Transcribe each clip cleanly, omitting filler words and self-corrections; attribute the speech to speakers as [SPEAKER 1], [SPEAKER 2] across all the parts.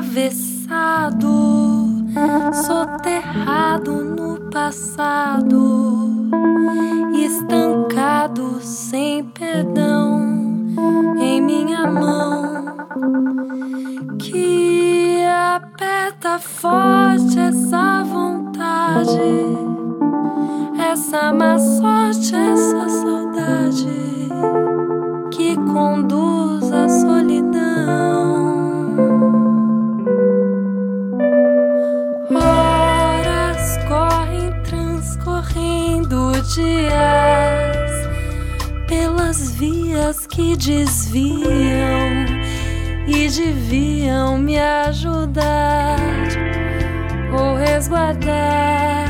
[SPEAKER 1] atravessado, soterrado no passado, estancado sem perdão em minha mão, que aperta forte essa vontade, essa má sorte, essa saudade que conduz à solidão. Horas correm transcorrendo dias pelas vias que desviam e deviam me ajudar ou resguardar,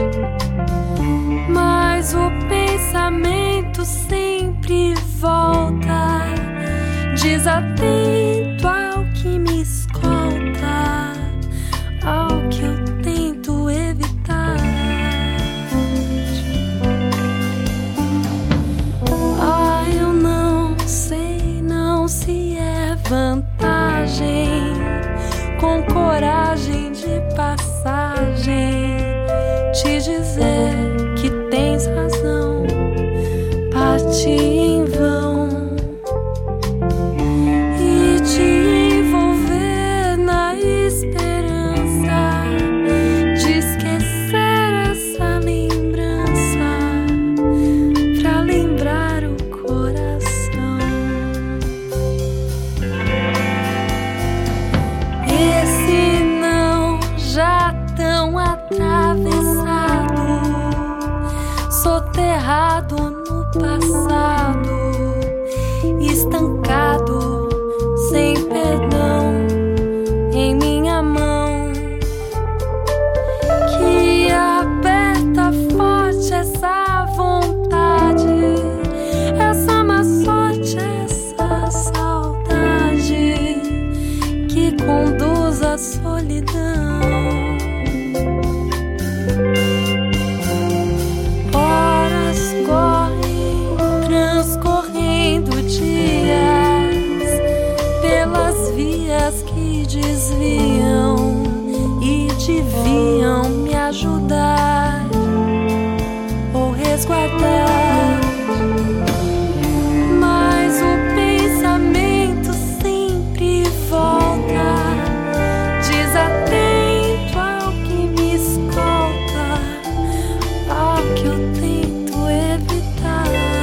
[SPEAKER 1] mas o pensamento sempre volta, desatento ao que me escolta, ao que eu tento evitar. Eu não sei não se é vantagem, com coragem de passagem, te dizer que tens razão, parti em vão, e te envolver na esperança de esquecer essa lembrança, pra lembrar o coração. Esse não já tão atravessado, soterrado no passado, estancado sem perdão em minha mão, que aperta forte essa vontade, essa má sorte, essa saudade que conduz à solidão. Horas correm transcorrendo dias pelas vias que desviam e deviam me ajudar ou resguardar, mas o pensamento sempre volta, desatento ao que me escolta, ao que eu tento evitar.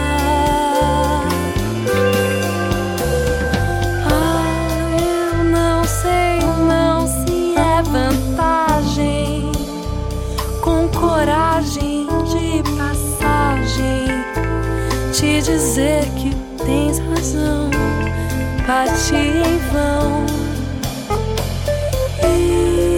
[SPEAKER 1] Eu não sei não se é vantagem, com coragem de passagem, te dizer que tens razão, parti em vão.